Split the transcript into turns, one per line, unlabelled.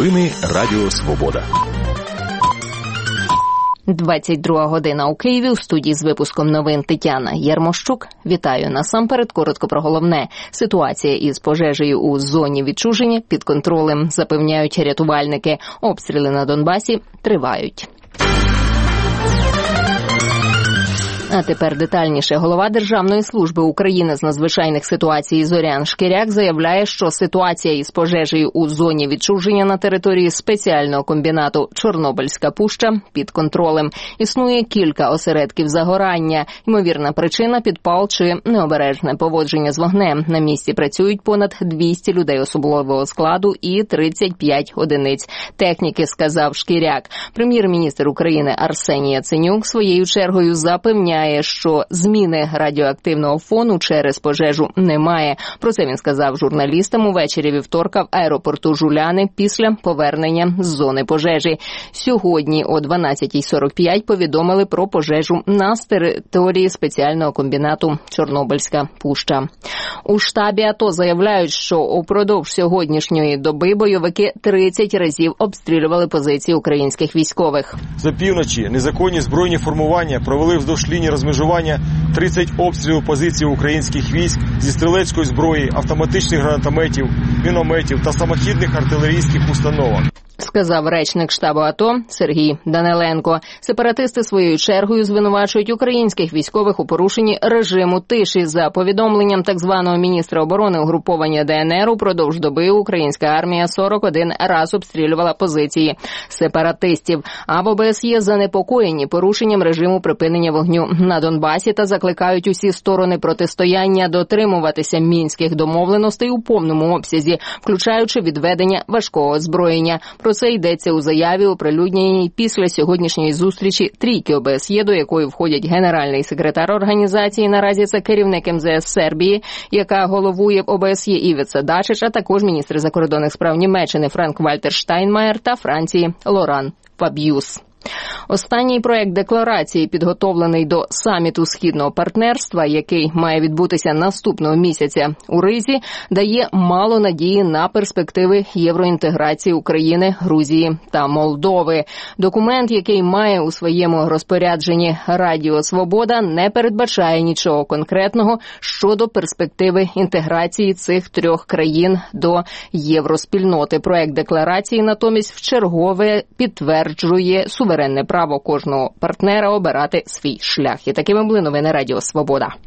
Новини Радіо Свобода.
22 година у Києві. У студії з випуском новин Тетяна Єрмощук. Вітаю. Насамперед коротко про головне. Ситуація із пожежею у зоні відчуження під контролем, запевняють рятувальники. Обстріли на Донбасі тривають. А тепер детальніше. Голова Державної служби України з надзвичайних ситуацій Зорян Шкіряк заявляє, що ситуація із пожежею у зоні відчуження на території спеціального комбінату Чорнобильська пуща під контролем. Існує кілька осередків загорання. Ймовірна причина – підпал чи необережне поводження з вогнем. На місці працюють понад 200 людей особового складу і 35 одиниць техніки, сказав Шкіряк. Прем'єр-міністр України Арсеній Яценюк своєю чергою запевняє, що зміни радіоактивного фону через пожежу немає. Про це він сказав журналістам увечері вівторка в аеропорту Жуляни після повернення з зони пожежі. Сьогодні о 12:45 повідомили про пожежу на території спеціального комбінату Чорнобильська пуща. У штабі АТО заявляють, що упродовж сьогоднішньої доби бойовики 30 разів обстрілювали позиції українських військових.
За півночі незаконні збройні формування провели вздовж лінії розмежування 30 обстрілів позицій українських військ зі стрілецької зброї, автоматичних гранатометів, мінометів та самохідних артилерійських установок,
сказав речник штабу АТО Сергій Даниленко. Сепаратисти своєю чергою звинувачують українських військових у порушенні режиму тиші. За повідомленням так званого міністра оборони угруповання ДНР, упродовж доби українська армія 41 раз обстрілювала позиції сепаратистів. А в ОБСЄ занепокоєні порушенням режиму припинення вогню на Донбасі та закликають усі сторони протистояння дотримуватися мінських домовленостей у повному обсязі, включаючи відведення важкого озброєння. Про це йдеться у заяві, оприлюдненій після сьогоднішньої зустрічі трійки ОБСЄ, до якої входять генеральний секретар організації, наразі це керівник МЗС Сербії, яка головує в ОБСЄ, Івіца Дачич, а також міністр закордонних справ Німеччини Франк-Вальтер Штайнмаєр та Франції Лоран Фаб'юс. Останній проект декларації, підготовлений до саміту Східного партнерства, який має відбутися наступного місяця у Ризі, дає мало надії на перспективи євроінтеграції України, Грузії та Молдови. Документ, який має у своєму розпорядженні Радіо Свобода, не передбачає нічого конкретного щодо перспективи інтеграції цих трьох країн до євроспільноти. Проект декларації натомість вчергове підтверджує суверенне право кожного партнера обирати свій шлях. І такими були новини Радіо Свобода.